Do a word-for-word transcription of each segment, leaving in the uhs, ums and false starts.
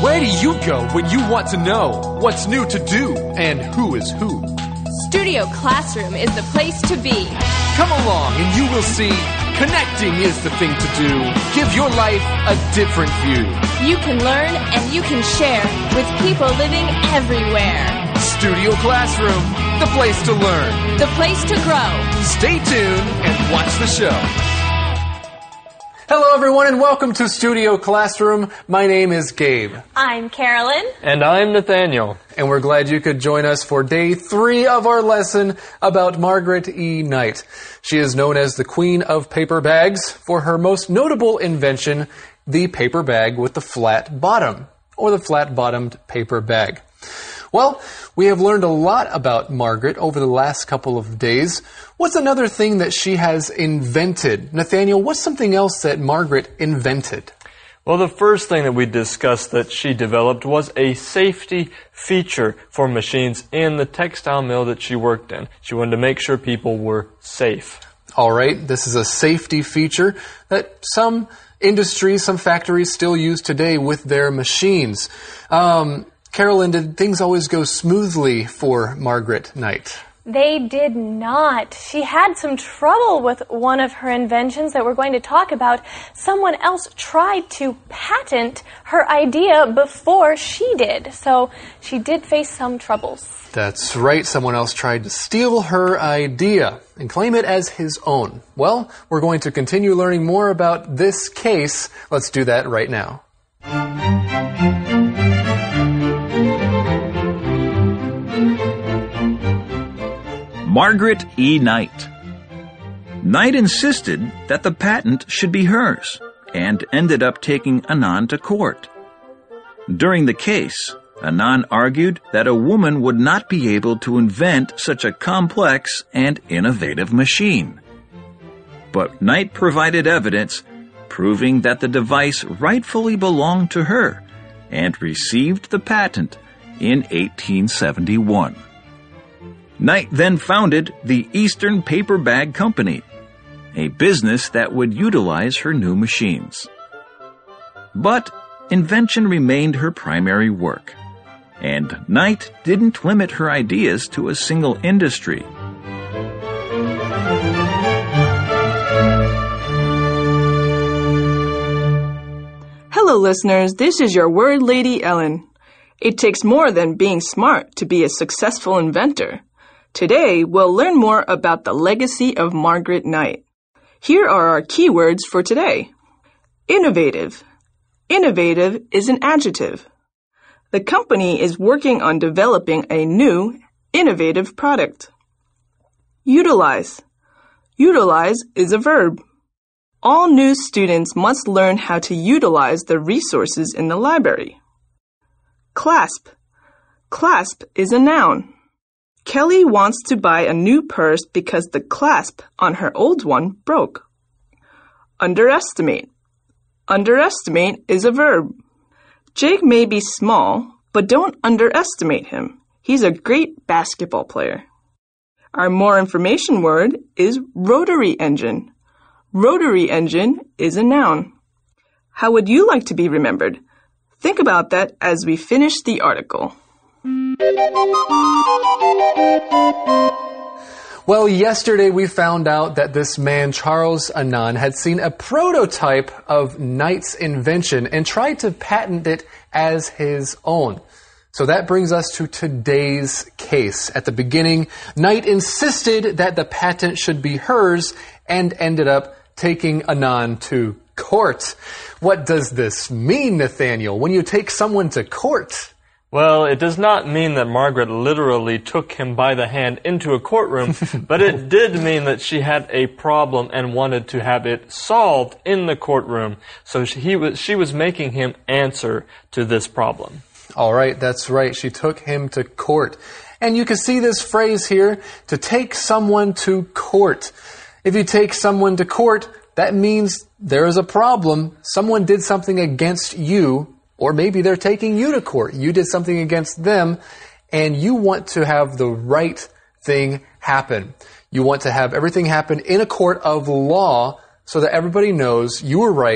Where do you go when you want to know what's new to do and who is who? Studio Classroom is the place to be. Come along and you will see connecting is the thing to do. Give your life a different view. You can learn and you can share with people living everywhere. Studio Classroom, the place to learn. The place to grow. Stay tuned and watch the show. Hello everyone and welcome to Studio Classroom. My name is Gabe. I'm Carolyn. And I'm Nathaniel. And we're glad you could join us for day three of our lesson about Margaret E. Knight. She is known as the Queen of Paper Bags for her most notable invention, the paper bag with the flat bottom, or the flat-bottomed paper bag. Well, we have learned a lot about Margaret over the last couple of days. What's another thing that she has invented? Nathaniel, what's something else that Margaret invented? Well, the first thing that we discussed that she developed was a safety feature for machines in the textile mill that she worked in. She wanted to make sure people were safe. All right, this is a safety feature that some industries, some factories still use today with their machines. Um... Carolyn, did things always go smoothly for Margaret Knight? They did not. She had some trouble with one of her inventions that we're going to talk about. Someone else tried to patent her idea before she did, so she did face some troubles. That's right. Someone else tried to steal her idea and claim it as his own. Well, we're going to continue learning more about this case. Let's do that right now. Margaret E. Knight. Knight insisted that the patent should be hers and ended up taking Anand to court. During the case, Anand argued that a woman would not be able to invent such a complex and innovative machine. But Knight provided evidence proving that the device rightfully belonged to her and received the patent in eighteen seventy-one. Knight then founded the Eastern Paper Bag Company, a business that would utilize her new machines. But invention remained her primary work, and Knight didn't limit her ideas to a single industry. Hello listeners, this is your word lady Ellen. It takes more than being smart to be a successful inventor. Today, we'll learn more about the legacy of Margaret Knight. Here are our keywords for today. Innovative. Innovative is an adjective. The company is working on developing a new, innovative product. Utilize. Utilize is a verb. All new students must learn how to utilize the resources in the library. Clasp. Clasp is a noun. Kelly wants to buy a new purse because the clasp on her old one broke. Underestimate. Underestimate is a verb. Jake may be small, but don't underestimate him. He's a great basketball player. Our more information word is rotary engine. Rotary engine is a noun. How would you like to be remembered? Think about that as we finish the article. Well, yesterday we found out that this man, Charles Anand, had seen a prototype of Knight's invention and tried to patent it as his own. So that brings us to today's case. At the beginning, Knight insisted that the patent should be hers and ended up taking Anand to court. What does this mean, Nathaniel, when you take someone to court? Well, it does not mean that Margaret literally took him by the hand into a courtroom, but it did mean that she had a problem and wanted to have it solved in the courtroom. So she, he was, she was making him answer to this problem. All right, that's right. She took him to court. And you can see this phrase here, to take someone to court. If you take someone to court, that means there is a problem. Someone did something against you. Or maybe they're taking you to court. You did something against them, and you want to have the right thing happen. You want to have everything happen in a court of law so that everybody knows you were right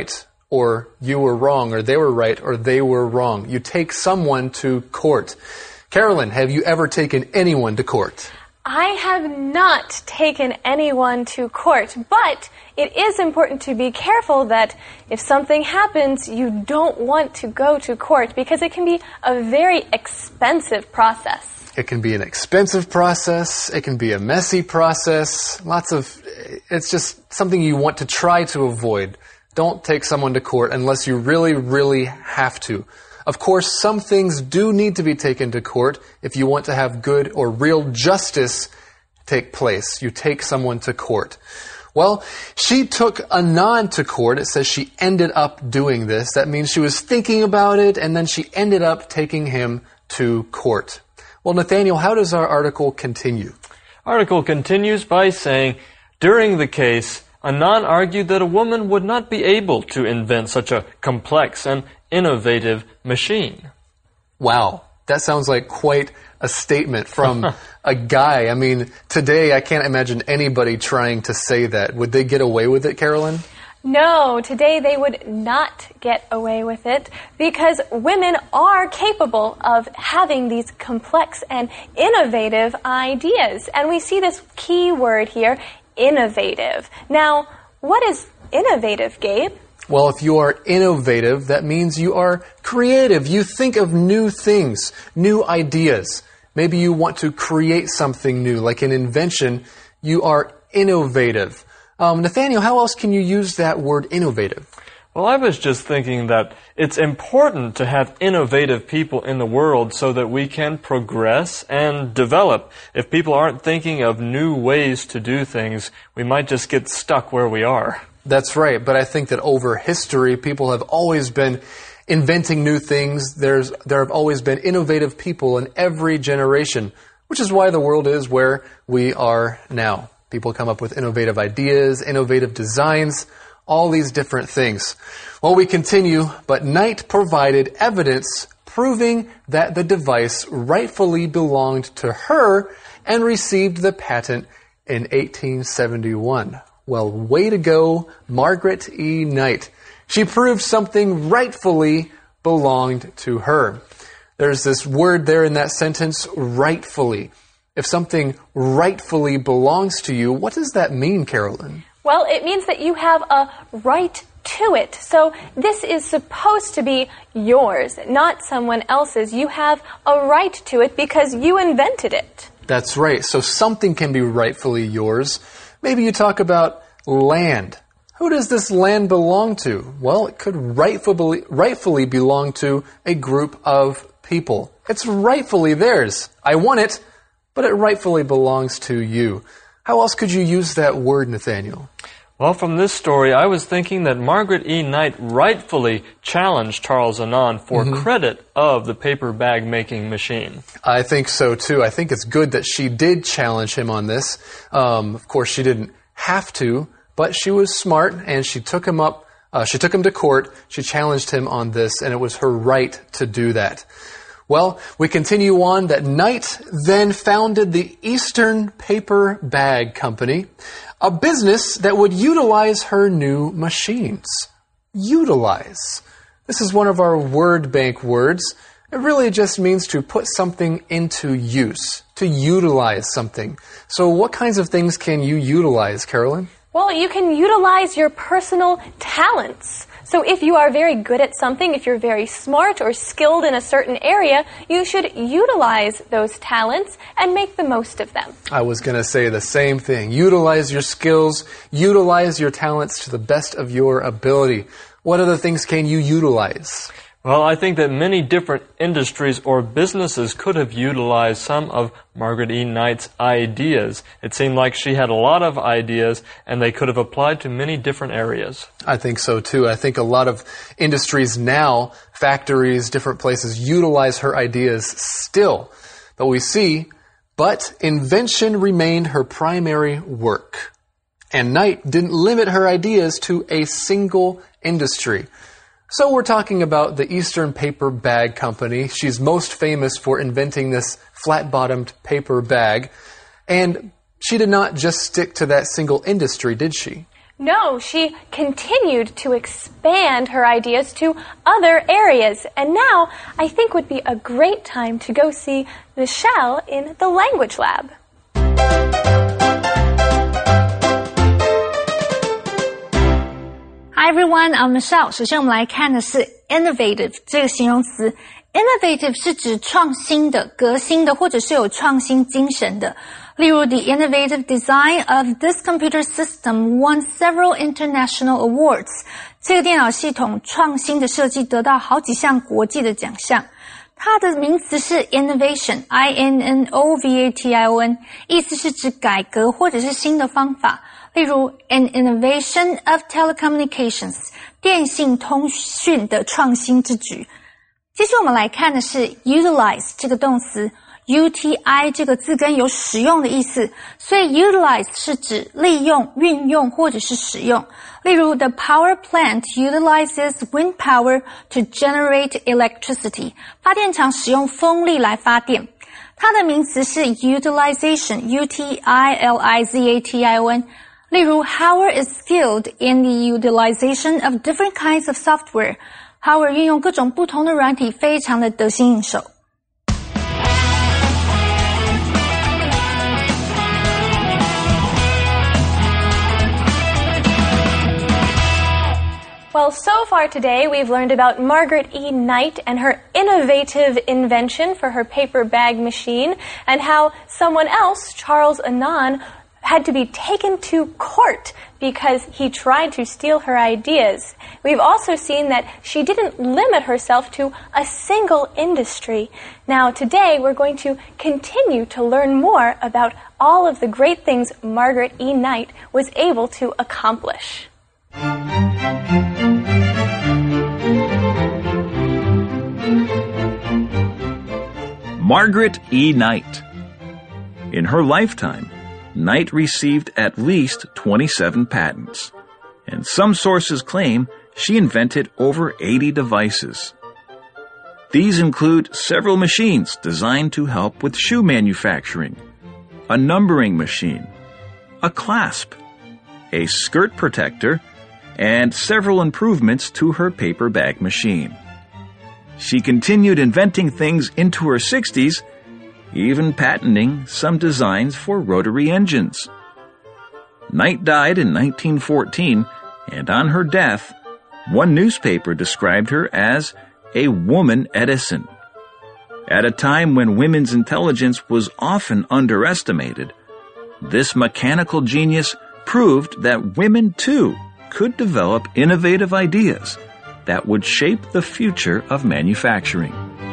or you were wrong, or they were right, or they were wrong. You take someone to court. Carolyn, have you ever taken anyone to court? I have not taken anyone to court, but it is important to be careful that if something happens, you don't want to go to court because it can be a very expensive process. It can be an expensive process. It can be a messy process. Lots of, it's just something you want to try to avoid. Don't take someone to court unless you really, really have to. Of course, some things do need to be taken to court if you want to have good or real justice take place. You take someone to court. Well, she took Anand to court. It says she ended up doing this. That means she was thinking about it, and then she ended up taking him to court. Well, Nathaniel, how does our article continue? Article continues by saying, during the case, Anand argued that a woman would not be able to invent such a complex and innovative machine. Wow, that sounds like quite a statement from a guy. I mean, today I can't imagine anybody trying to say that. Would they get away with it, Carolyn? No, today they would not get away with it because women are capable of having these complex and innovative ideas. And we see this key word here, innovative. Now, what is innovative, Gabe? Well, if you are innovative, that means you are creative. You think of new things, new ideas. Maybe you want to create something new, like an invention. You are innovative. Um, Nathaniel, how else can you use that word innovative? Well, I was just thinking that it's important to have innovative people in the world so that we can progress and develop. If people aren't thinking of new ways to do things, we might just get stuck where we are. That's right, but I think that over history, people have always been inventing new things. There's, there have always been innovative people in every generation, which is why the world is where we are now. People come up with innovative ideas, innovative designs, all these different things. Well, we continue, but Knight provided evidence proving that the device rightfully belonged to her and received the patent in eighteen seventy-one. Well, way to go, Margaret E. Knight. She proved something rightfully belonged to her. There's this word there in that sentence, rightfully. If something rightfully belongs to you, what does that mean, Carolyn? Well, it means that you have a right to it. So this is supposed to be yours, not someone else's. You have a right to it because you invented it. That's right. So something can be rightfully yours. Maybe you talk about land. Who does this land belong to? Well, it could rightfully, rightfully belong to a group of people. It's rightfully theirs. I want it, but it rightfully belongs to you. How else could you use that word, Nathaniel? Well, from this story, I was thinking that Margaret E. Knight rightfully challenged Charles Anand for mm-hmm. credit of the paper bag making machine. I think so, too. I think it's good that she did challenge him on this. Um, of course, she didn't have to, but she was smart, and she took him up. Uh, she took him to court. She challenged him on this, and it was her right to do that. Well, we continue on that Knight then founded the Eastern Paper Bag Company, a business that would utilize her new machines. Utilize. This is one of our word bank words. It really just means to put something into use, to utilize something. So what kinds of things can you utilize, Carolyn? Well, you can utilize your personal talents. So if you are very good at something, if you're very smart or skilled in a certain area, you should utilize those talents and make the most of them. I was going to say the same thing. Utilize your skills, utilize your talents to the best of your ability. What other things can you utilize? Well, I think that many different industries or businesses could have utilized some of Margaret E. Knight's ideas. It seemed like she had a lot of ideas, and they could have applied to many different areas. I think so, too. I think a lot of industries now, factories, different places, utilize her ideas still. But we see, but invention remained her primary work. And Knight didn't limit her ideas to a single industry. So we're talking about the Eastern Paper Bag Company. She's most famous for inventing this flat-bottomed paper bag. And she did not just stick to that single industry, did she? No, she continued to expand her ideas to other areas. And now I think would be a great time to go see Michelle in the language lab. Hi everyone, I'm Michelle. 首先我们来看的是 innovative 这个形容词。Innovative 是指创新的、革新的，或者是有创新精神的。例如 The innovative design of this computer system won several international awards. 这个电脑系统创新的设计得到好几项国际的奖项。它的名词是 innovation, I N N O V A T I O N, 意思是指改革或者是新的方法。例如 an innovation of telecommunications, 电信通讯的创新之举。接着我们来看的是 utilize 这个动词。U T I 这个字根有使用的意思，所以 utilize 是指利用、运用或者是使用。例如 The power plant utilizes wind power to generate electricity. 发电厂使用风力来发电。它的名词是 utilization, U T I L I Z A T I O N. 例如 Howard is skilled in the utilization of different kinds of software. Howard 运用各种不同的软体非常的得心应手。 Well, so far today we've learned about Margaret E. Knight and her innovative invention for her paper bag machine, and how someone else, Charles Annan, had to be taken to court because he tried to steal her ideas. We've also seen that she didn't limit herself to a single industry. Now today we're going to continue to learn more about all of the great things Margaret E. Knight was able to accomplish. Margaret E. Knight. In her lifetime, Knight received at least twenty-seven patents, and some sources claim she invented over eighty devices. These include several machines designed to help with shoe manufacturing, a numbering machine, a clasp, a skirt protector, and several improvements to her paper bag machine. She continued inventing things into her sixties, even patenting some designs for rotary engines. Knight died in nineteen fourteen, and on her death, one newspaper described her as a woman Edison. At a time when women's intelligence was often underestimated, this mechanical genius proved that women, too, could develop innovative ideas that would shape the future of manufacturing.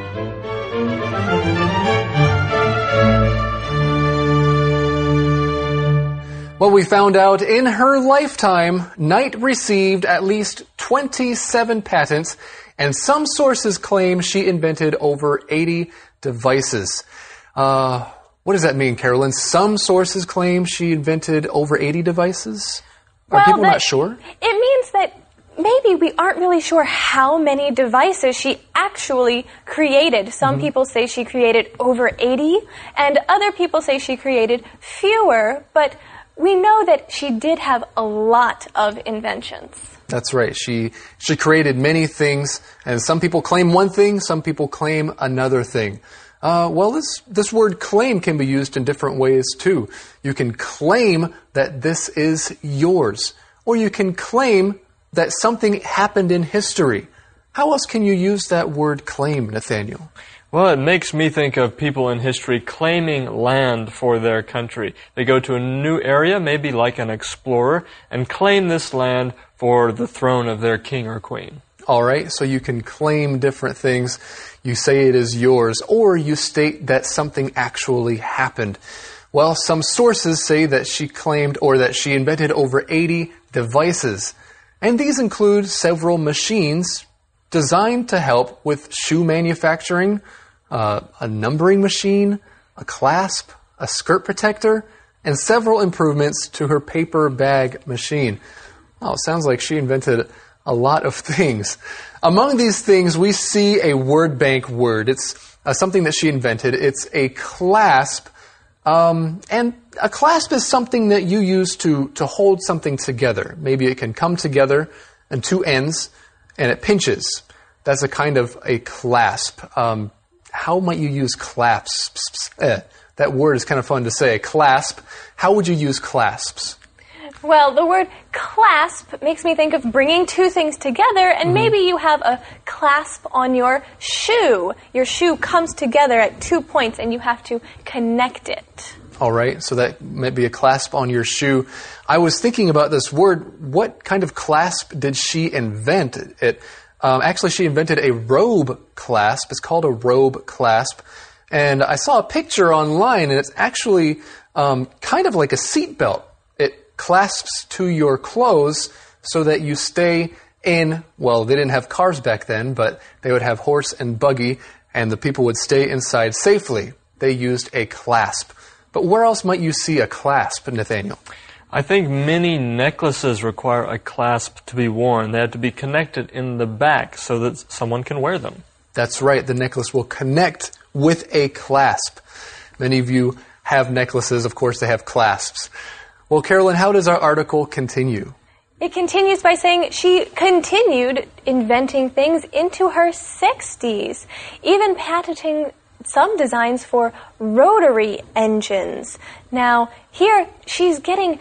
Well, we found out in her lifetime, Knight received at least twenty-seven patents, and some sources claim she invented over eighty devices. Uh, what does that mean, Carolyn? Some sources claim she invented over eighty devices? Are well, people that, not sure? It means that maybe we aren't really sure how many devices she actually created. Some mm-hmm. people say she created over eighty, and other people say she created fewer, but we know that she did have a lot of inventions. That's right. She she created many things, and some people claim one thing, some people claim another thing. Uh, well, this this word claim can be used in different ways too. You can claim that this is yours, or you can claim that something happened in history. How else can you use that word claim, Nathaniel? Well, it makes me think of people in history claiming land for their country. They go to a new area, maybe like an explorer, and claim this land for the throne of their king or queen. All right, so you can claim different things. You say it is yours, or you state that something actually happened. Well, some sources say that she claimed or that she invented over eighty devices. And these include several machines designed to help with shoe manufacturing, uh, a numbering machine, a clasp, a skirt protector, and several improvements to her paper bag machine. Oh, it sounds like she invented a lot of things. Among these things, we see a word bank word. It's uh, something that she invented. It's a clasp Um, and a clasp is something that you use to, to hold something together. Maybe it can come together in two ends and it pinches. That's a kind of a clasp. Um, how might you use clasps? Eh, that word is kind of fun to say. Clasp. How would you use clasps? Well, the word clasp makes me think of bringing two things together, and mm-hmm. maybe you have a clasp on your shoe. Your shoe comes together at two points, and you have to connect it. All right, so that might be a clasp on your shoe. I was thinking about this word. What kind of clasp did she invent? It um, actually, she invented a robe clasp. It's called a robe clasp. And I saw a picture online, and it's actually um, kind of like a seat belt. Clasps to your clothes so that you stay in, well, they didn't have cars back then, but they would have horse and buggy, and the people would stay inside safely. They used a clasp. But where else might you see a clasp, Nathaniel? I think many necklaces require a clasp to be worn. They have to be connected in the back so that someone can wear them. That's right. The necklace will connect with a clasp. Many of you have necklaces. Of course, they have clasps. Well, Carolyn, how does our article continue? It continues by saying she continued inventing things into her sixties, even patenting some designs for rotary engines. Now, here she's getting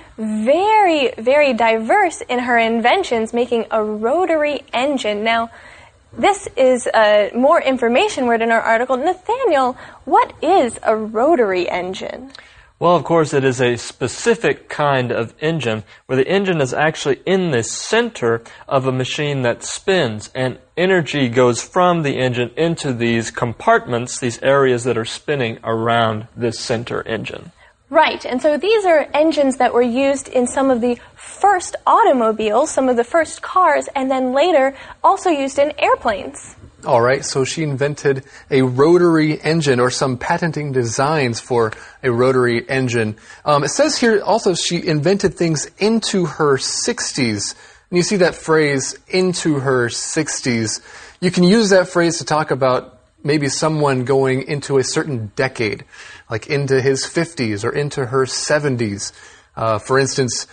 very, very diverse in her inventions, making a rotary engine. Now, this is uh, more information word in our article. Nathaniel, what is a rotary engine? Well, of course, it is a specific kind of engine where the engine is actually in the center of a machine that spins, and energy goes from the engine into these compartments, these areas that are spinning around this center engine. Right, and so these are engines that were used in some of the first automobiles, some of the first cars, and then later also used in airplanes. All right, so she invented a rotary engine, or some patenting designs for a rotary engine. Um, it says here also she invented things into her sixties. And you see that phrase, into her sixties. You can use that phrase to talk about maybe someone going into a certain decade, like into his fifties or into her seventies. Uh, for instance,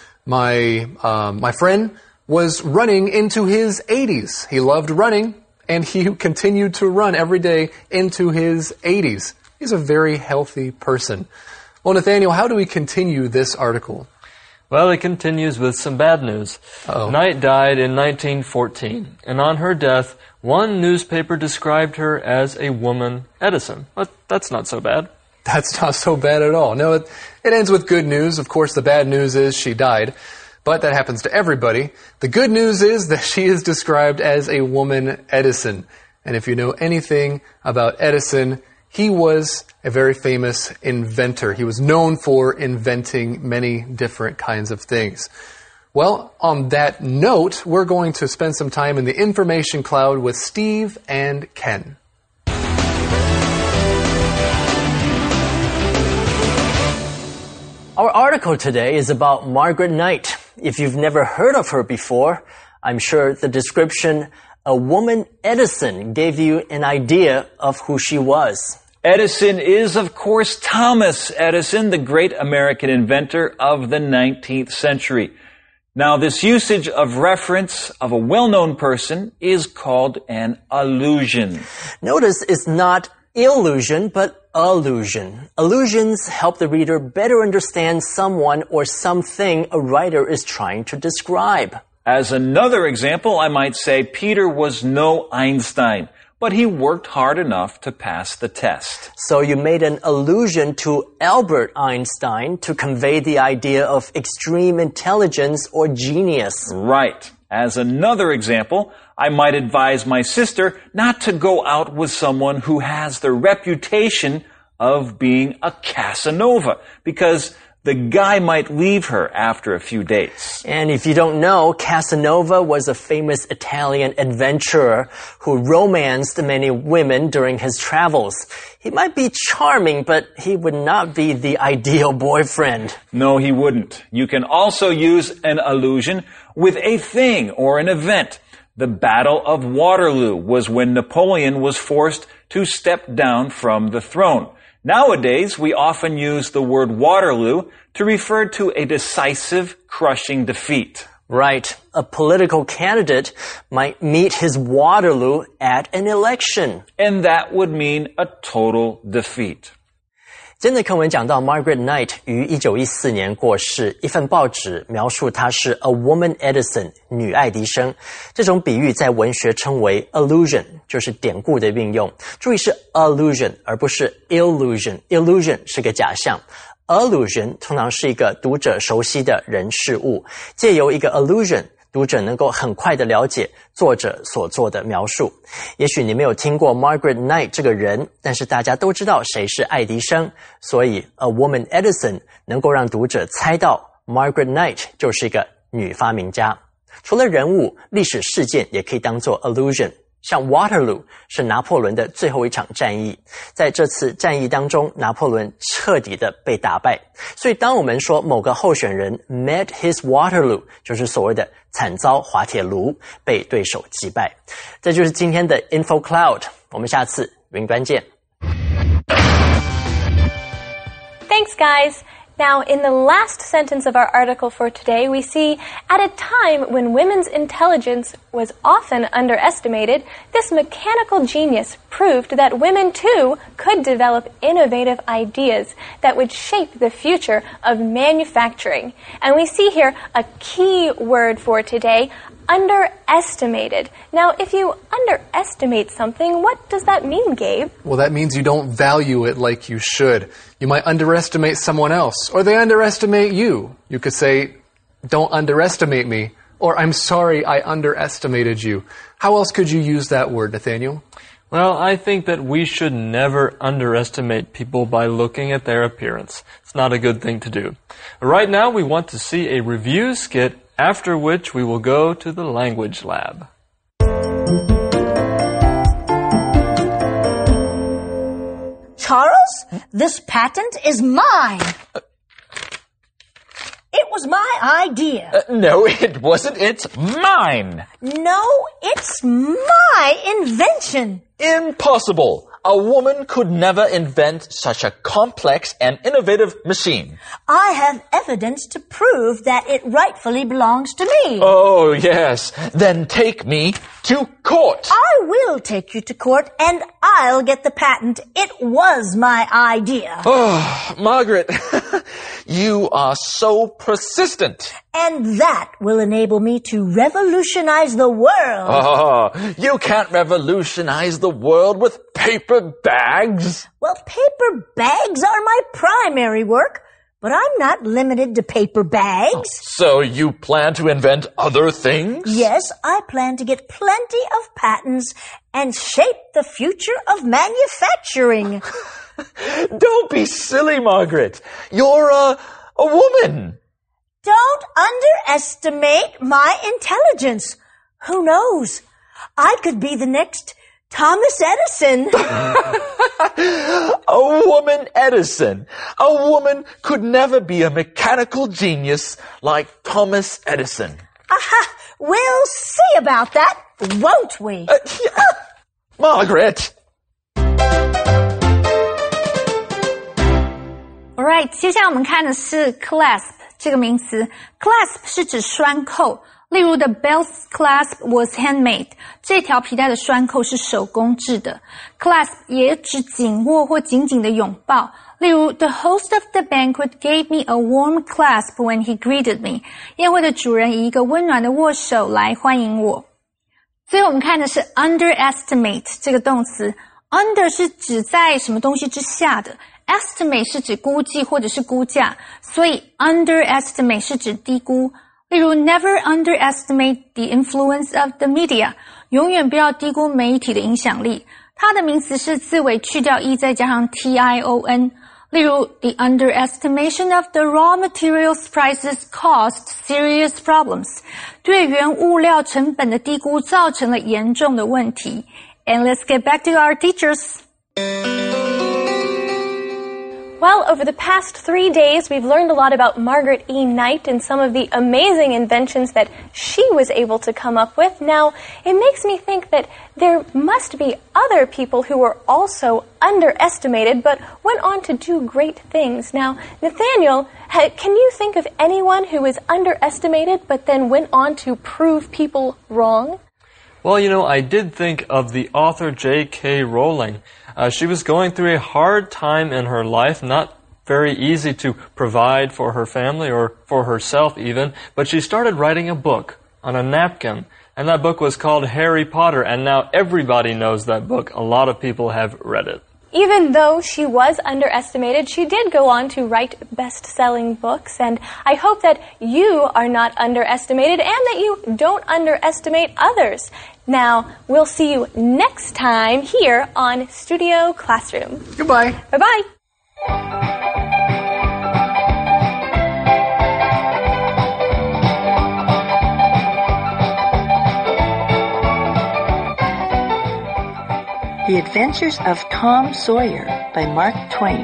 my um, my friend was running into his eighties. He loved running, and he continued to run every day into his eighties. He's a very healthy person. Well, Nathaniel, how do we continue this article? Well, it continues with some bad news. Uh-oh. Knight died in nineteen fourteen, and on her death, one newspaper described her as a woman Edison. But that's not so bad. That's not so bad at all. No, it, it ends with good news. Of course, the bad news is she died. But that happens to everybody. The good news is that she is described as a woman Edison. And if you know anything about Edison, he was a very famous inventor. He was known for inventing many different kinds of things. Well, on that note, we're going to spend some time in the information cloud with Steve and Ken. Our article today is about Margaret Knight. If you've never heard of her before, I'm sure the description, a woman Edison, gave you an idea of who she was. Edison is, of course, Thomas Edison, the great American inventor of the nineteenth century. Now, this usage of reference of a well-known person is called an allusion. Notice it's not illusion, but allusion. Allusions help the reader better understand someone or something a writer is trying to describe. As another example, I might say Peter was no Einstein, but he worked hard enough to pass the test. So you made an allusion to Albert Einstein to convey the idea of extreme intelligence or genius. Right. As another example, I might advise my sister not to go out with someone who has the reputation of being a Casanova, because the guy might leave her after a few dates. And if you don't know, Casanova was a famous Italian adventurer who romanced many women during his travels. He might be charming, but he would not be the ideal boyfriend. No, he wouldn't. You can also use an allusion with a thing or an event. The Battle of Waterloo was when Napoleon was forced to step down from the throne. Nowadays, we often use the word Waterloo to refer to a decisive, crushing defeat. Right. A political candidate might meet his Waterloo at an election. And that would mean a total defeat. 今天的课文讲到 Margaret Knight 于一九一四年过世，一份报纸描述她是 a woman Edison 女爱迪生，这种比喻在文学称为 allusion， 就是典故的运用。注意是 allusion 而不是 illusion， illusion 是个假象。allusion 通常是一个读者熟悉的人事物，借由一个 allusion， 读者能够很快的了解作者所做的描述。也许你没有听过 Margaret Knight 这个人，但是大家都知道谁是爱迪生，所以 A Woman Edison 能够让读者猜到 Margaret Knight 就是一个女发明家。除了人物，历史事件也可以当作 allusion。像 Waterloo 是拿破仑的最后一场战役，在这次战役当中，拿破仑彻底的被打败。所以当我们说某个候选人 met his Waterloo， 就是所谓的惨遭滑铁卢，被对手击败。这就是今天的 Info Cloud， 我们下次云端见。 Thanks, guys. Now, in the last sentence of our article for today, we see, at a time when women's intelligence was often underestimated, this mechanical genius proved that women, too, could develop innovative ideas that would shape the future of manufacturing. And we see here a key word for today, underestimated. Now, if you underestimate something, what does that mean, Gabe? Well, that means you don't value it like you should. You might underestimate someone else, or they underestimate you. You could say, don't underestimate me, or I'm sorry I underestimated you. How else could you use that word, Nathaniel? Well, I think that we should never underestimate people by looking at their appearance. It's not a good thing to do. Right now, we want to see a review skit, after which we will go to the language lab. Charles, this patent is mine. Uh, it was my idea. Uh, no, it wasn't. It's mine. No, it's my invention. Impossible. A woman could never invent such a complex and innovative machine. I have evidence to prove that it rightfully belongs to me. Oh, yes. Then take me to court. I will take you to court, and I'll get the patent. It was my idea. Oh, Margaret, you are so persistent. And that will enable me to revolutionize the world. Oh, you can't revolutionize the world with paper bags. Well, paper bags are my primary work, but I'm not limited to paper bags. Oh, so you plan to invent other things? Yes, I plan to get plenty of patents and shape the future of manufacturing. Don't be silly, Margaret. You're a, a woman. Don't underestimate my intelligence. Who knows? I could be the next Thomas Edison. A woman Edison. A woman could never be a mechanical genius like Thomas Edison. Aha! We'll see about that, won't we? Uh, yeah. Margaret! Alright, 接下来我们看的是 clasp 这个名词。clasp 是指拴扣。例如 the belt's clasp was handmade， 这条皮带的拴扣是手工制的。clasp 也指紧握或紧紧的拥抱。例如 the host of the banquet gave me a warm clasp when he greeted me， 宴会的主人以一个温暖的握手来欢迎我。最后我们看的是 underestimate 这个动词。under 是指在什么东西之下的， estimate 是指估计或者是估价，所以 underestimate 是指低估。例如 never underestimate the influence of the media， 永远不要低估媒体的影响力。它的名词是字尾去掉 e 再加上 tion。例如 the underestimation of the raw materials prices caused serious problems， 对原物料成本的低估造成了严重的问题。And let's get back to our teachers. Well, over the past three days, we've learned a lot about Margaret E. Knight and some of the amazing inventions that she was able to come up with. Now, it makes me think that there must be other people who were also underestimated but went on to do great things. Now, Nathaniel, can you think of anyone who was underestimated but then went on to prove people wrong? Well, you know, I did think of the author J K Rowling. Uh, she was going through a hard time in her life, not very easy to provide for her family or for herself even, but she started writing a book on a napkin, and that book was called Harry Potter, and now everybody knows that book. A lot of people have read it. Even though she was underestimated, she did go on to write best-selling books, and I hope that you are not underestimated and that you don't underestimate others. Now, we'll see you next time here on Studio Classroom. Goodbye. Bye-bye. The Adventures of Tom Sawyer by Mark Twain.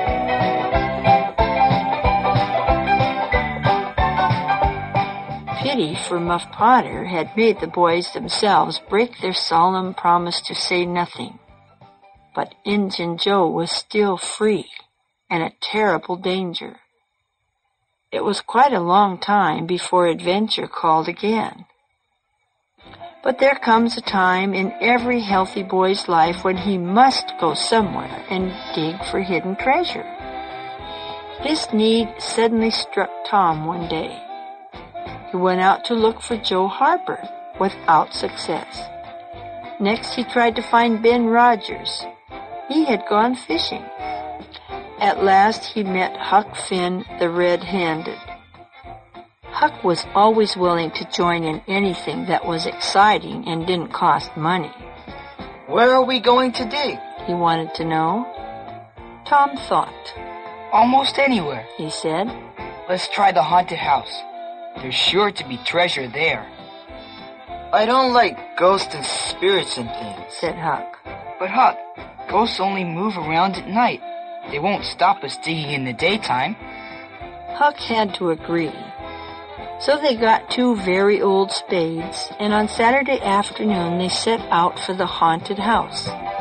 Pity for Muff Potter had made the boys themselves break their solemn promise to say nothing. But Injun Joe was still free and a terrible danger. It was quite a long time before adventure called again. But there comes a time in every healthy boy's life when he must go somewhere and dig for hidden treasure. This need suddenly struck Tom one day. He went out to look for Joe Harper without success. Next, he tried to find Ben Rogers. He had gone fishing. At last, he met Huck Finn, the red-handed. Huck was always willing to join in anything that was exciting and didn't cost money. Where are we going to dig? He wanted to know. Tom thought. Almost anywhere, he said. Let's try the haunted house. There's sure to be treasure there. I don't like ghosts and spirits and things, said Huck. But Huck, ghosts only move around at night. They won't stop us digging in the daytime. Huck had to agree. So they got two very old spades, and on Saturday afternoon they set out for the haunted house.